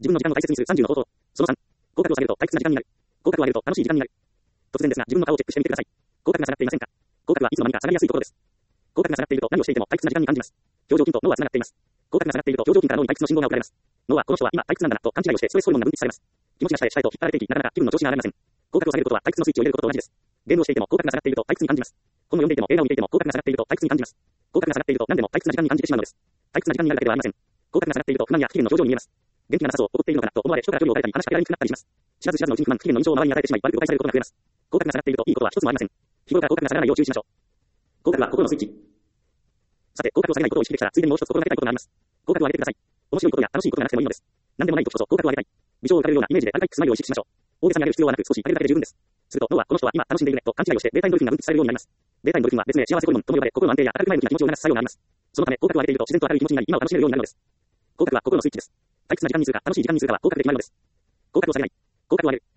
自分の時間の大切にする30の方法。その3、口角を下げると退屈な時間になる。口角を上げると楽しい時間になる。突然ですが、自分の顔をチェックしてみてください。口角が下がっていませんか？口角はいつの間にか下がりやすいところです。口角が下がっていると何をしていても退屈な時間に感じます。表情筋と脳は繋がっています。口角が下がっていると表情筋から脳に退屈の信号が送られます。脳はこの人は今退屈なんだなと勘違いをしてストレスホルモンが分泌されます。気持ちが下へ下へと引っ張られていき、なかなか気分の調子が上がりません。口角を下げることは退屈のスイッチを入れることと同じです。ゲームをしていても口角が下がっていると退屈に感じます。本を読んでいても映画を見ていても口角が下がっていると退屈に感じます。口角が下がっていると何でも退屈な時間に感じてしまうのです。退屈な時間になるだけではありません。口角が下がっていると不満や不機嫌の表情に見えます。元気がなさそう、怒っているのかなと思われ、人から距離を置かれたり話しかけられにくくなったりします。知らず知らずのうちに不満不機嫌の印象を周りに与えてしまい、悪く誤解されることが増えます。口角が下がっているといいことは一つもありません。日頃から口角が下がらないよう注意しましょう。口角は心のスイッチ。さて、口角を下げないことを意識できたら、ついでにもう一つ心がけたいことがあります。口角を上げてください。面白いことや楽しいことがなくてもいいのです。何でもない時こそ口角を上げたい。微笑を浮かべるようなイメージでありたいスマイルを意識しましょう。大げさに上げる必要はなく、少し上げるだけで十分です。すると脳はこの人は今楽しんでいるねと勘違いをしてベータエンドルフィンが分泌されるようになります。ベータエンドルフィンは別名幸せホルモンとも呼ばれ、心の安定や明るく前向きな気持ちを促す作用があります。そのため口角を上げていると自然と明るい気持ちになり、今を楽しめるようになるのです。口角は心のスイッチです。退屈な時間にするか楽しい時間にするかは口角で決まるのです。口角を下げない。口角を上げる。